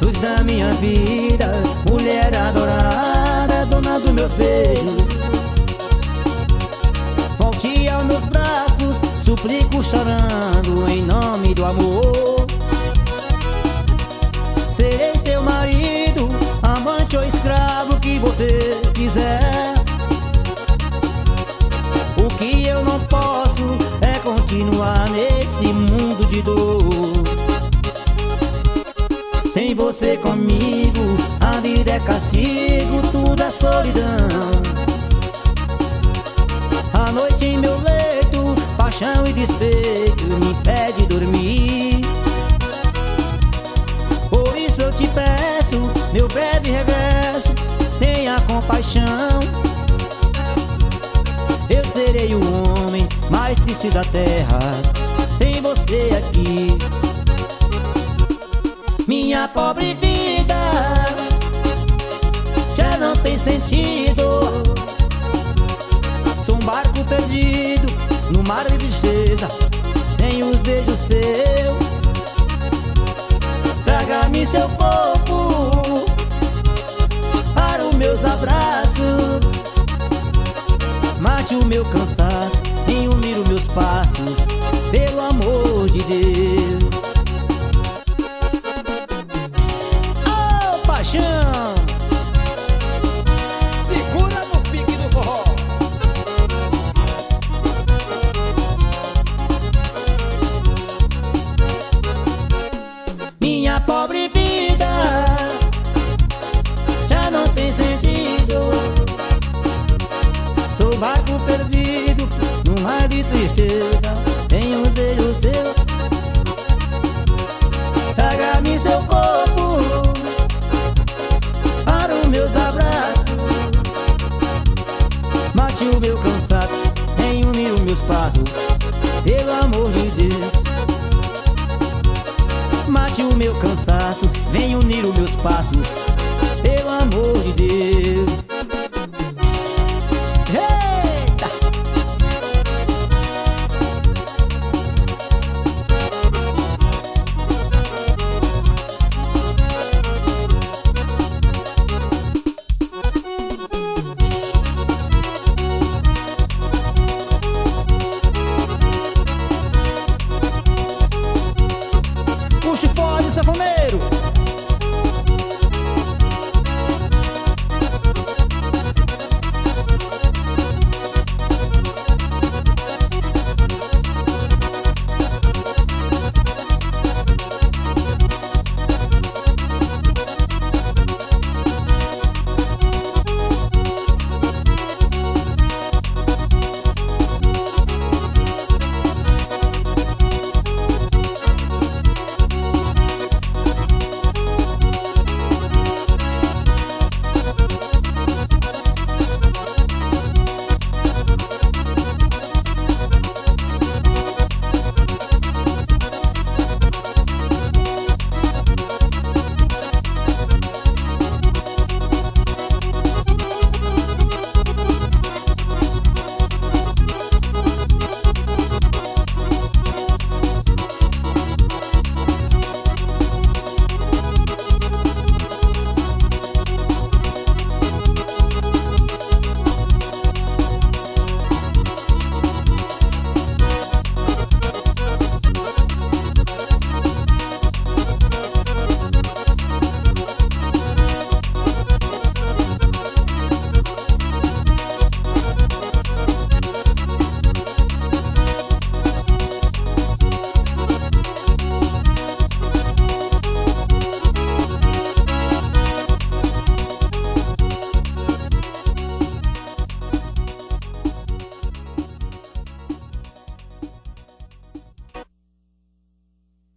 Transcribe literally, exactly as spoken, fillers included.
luz da minha vida, mulher adorada, dona dos meus beijos. Volte aos meus braços, suplico chorando em nome do amor. Serei seu marido, amante ou escravo que você quiser. O que eu não posso é continuar nesse mundo de dor. Sem você comigo, a vida é castigo, tudo é solidão. A noite em meu leito, paixão e despeito me impede dormir. Por isso eu te peço, meu breve regresso, tenha compaixão. Eu serei o homem mais triste da terra, sem você aqui. Minha pobre vida já não tem sentido. Sou um barco perdido no mar de tristeza, sem os beijos seus. Traga-me seu corpo para os meus abraços. Mate o meu cansaço, venha unir os meus passos, pelo amor de Deus. Oh, paixão! Segura no pique do forró. Minha pobre vida já não tem sentido. Sou barco perdido no mar de tristeza, tenho um beijo seu. Traga-me seu corpo para os meus abraços. Mate o meu cansaço, venha unir os meus passos, pelo amor de Deus. Mate o meu cansaço, venha unir os meus passos, pelo amor de Deus.